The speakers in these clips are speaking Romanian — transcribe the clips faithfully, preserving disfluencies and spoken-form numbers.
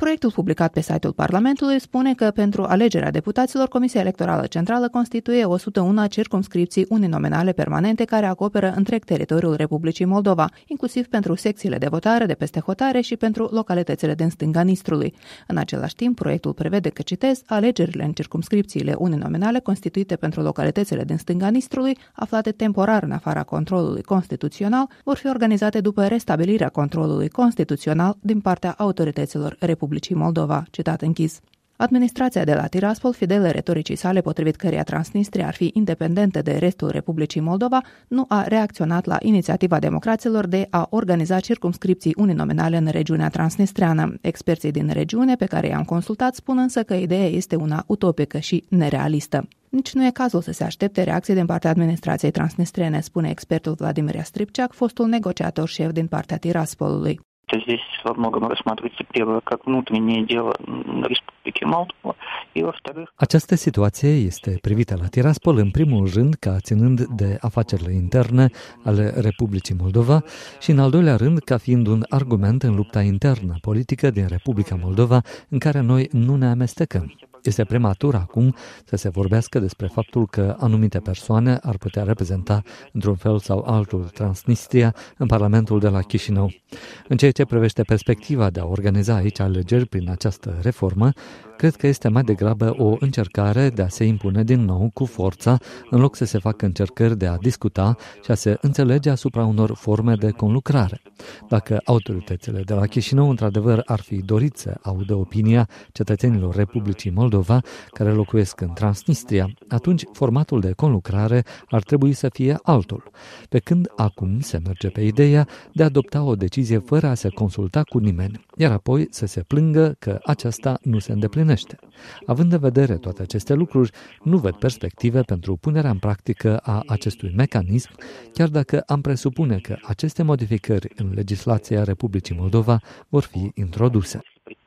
Proiectul publicat pe site-ul Parlamentului spune că pentru alegerea deputaților, Comisia Electorală Centrală constituie o sută unu circumscripții uninominale permanente care acoperă întreg teritoriul Republicii Moldova, inclusiv pentru secțiile de votare de peste hotare și pentru localitățile din stânga Nistrului. În același timp, proiectul prevede că, citez, alegerile în circumscripțiile uninominale constituite pentru localitățile din stânga Nistrului, aflate temporar în afara controlului constituțional, vor fi organizate după restabilirea controlului constituțional din partea autorităților Republicii Moldova, citat închis. Administrația de la Tiraspol, fidelă retoricii sale potrivit căreia Transnistria ar fi independentă de restul Republicii Moldova, nu a reacționat la inițiativa democraților de a organiza circumscripții uninominale în regiunea transnistreană. Experții din regiune pe care i-am consultat spun însă că ideea este una utopică și nerealistă. Nici nu e cazul să se aștepte reacții din partea administrației transnistrene, spune expertul Vladimir Stripceac, fostul negociator șef din partea Tiraspolului. Здесь во многом рассматривается первое как внутреннее дело Республики Молдова, и во-вторых... Această situație este privită la Tiraspol în primul rând ca ținând de afacerile interne ale Republicii Moldova și în al doilea rând ca fiind un argument în lupta internă politică din Republica Moldova în care noi nu ne amestecăm. Este prematur acum să se vorbească despre faptul că anumite persoane ar putea reprezenta într-un fel sau altul Transnistria în Parlamentul de la Chișinău. În ceea ce privește perspectiva de a organiza aici alegeri prin această reformă, cred că este mai degrabă o încercare de a se impune din nou cu forța, în loc să se facă încercări de a discuta și a se înțelege asupra unor forme de conlucrare. Dacă autoritățile de la Chișinău într-adevăr ar fi dorit să audă opinia cetățenilor Republicii Moldova care locuiesc în Transnistria, atunci formatul de conlucrare ar trebui să fie altul, pe când acum se merge pe ideea de a adopta o decizie fără a se consulta cu nimeni, iar apoi să se plângă că aceasta nu se îndeplinește. Având în vedere toate aceste lucruri, nu văd perspective pentru punerea în practică a acestui mecanism, chiar dacă am presupune că aceste modificări în legislația Republicii Moldova vor fi introduse.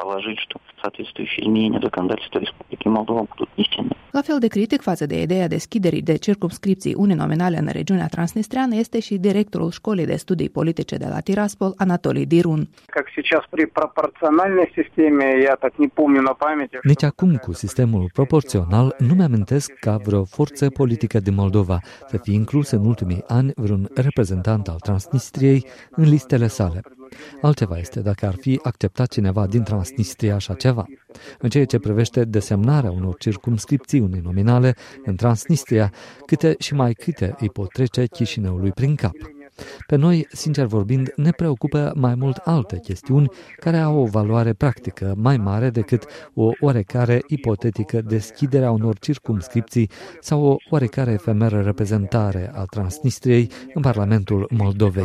La fel de critic față de ideea deschiderii de circumscripții uninominale în regiunea transnistreană este și directorul Școlii de Studii Politice de la Tiraspol, Anatolii Dirun. Nici acum, cu sistemul proporțional, nu mi-amintesc ca vreo forță politică din Moldova să fie inclus în ultimii ani vreun reprezentant al Transnistriei în listele sale. Altceva este dacă ar fi acceptat cineva din Transnistria așa ceva. În ceea ce privește desemnarea unor circumscripții uninominale în Transnistria, câte și mai câte îi pot trece Chișinăului prin cap. Pe noi, sincer vorbind, ne preocupă mai mult alte chestiuni care au o valoare practică mai mare decât o oarecare ipotetică deschidere a unor circumscripții sau o oarecare efemeră reprezentare a Transnistriei în Parlamentul Moldovei.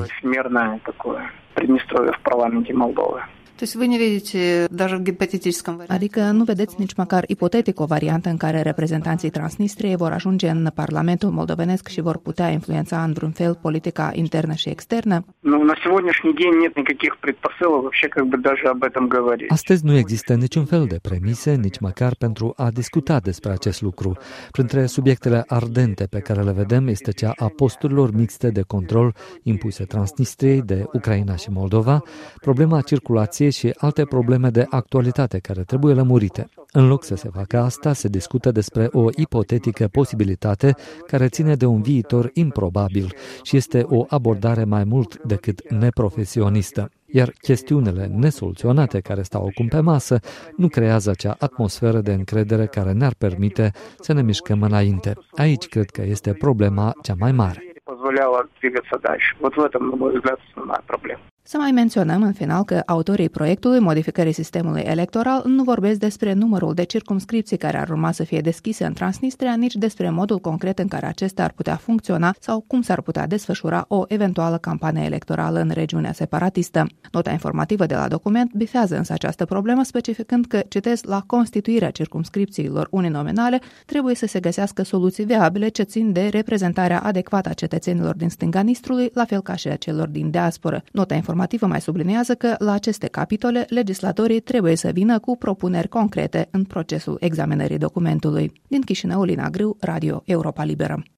Adică nu vedeți nici măcar ipotetic o variantă în care reprezentanții Transnistriei vor ajunge în Parlamentul moldovenesc și vor putea influența în vreun fel politica internă și externă? Astăzi nu există niciun fel de premise, nici măcar pentru a discuta despre acest lucru. Printre subiectele ardente pe care le vedem este cea a posturilor mixte de control impuse Transnistriei de Ucraina și Moldova, problema circulației și alte probleme de actualitate care trebuie lămurite. În loc să se facă asta, se discută despre o ipotetică posibilitate care ține de un viitor improbabil și este o abordare mai mult decât neprofesionistă. Iar chestiunile nesoluționate care stau acum pe masă nu creează acea atmosferă de încredere care ne-ar permite să ne mișcăm înainte. Aici cred că este problema cea mai mare. Să mai menționăm în final că autorii proiectului modificării sistemului electoral nu vorbesc despre numărul de circumscripții care ar urma să fie deschise în Transnistria, nici despre modul concret în care acestea ar putea funcționa sau cum s-ar putea desfășura o eventuală campanie electorală în regiunea separatistă. Nota informativă de la document bifează însă această problemă, specificând că, citesc, la constituirea circumscripțiilor uninominale trebuie să se găsească soluții viabile ce țin de reprezentarea adecvată a cetățenilor din stânga Nistrului, la fel ca și a celor din diasporă. Nota informativă mai subliniază că la aceste capitole legislatorii trebuie să vină cu propuneri concrete în procesul examinării documentului. Din Chișinău, Lina Grâu, Radio Europa Liberă.